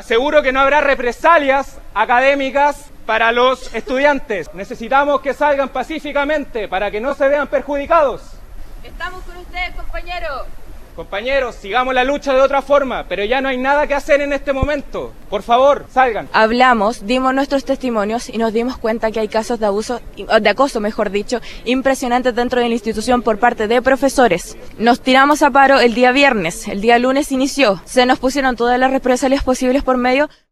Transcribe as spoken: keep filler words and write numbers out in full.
aseguro que no habrá represalias académicas para los estudiantes. Necesitamos que salgan pacíficamente para que no se vean perjudicados. Estamos con ustedes, compañeros. Compañeros, sigamos la lucha de otra forma, pero ya no hay nada que hacer en este momento. Por favor, salgan. Hablamos, dimos nuestros testimonios y nos dimos cuenta que hay casos de abuso, de acoso, mejor dicho, impresionantes dentro de la institución por parte de profesores. Nos tiramos a paro el día viernes, el día lunes inició, se nos pusieron todas las represalias posibles por medio.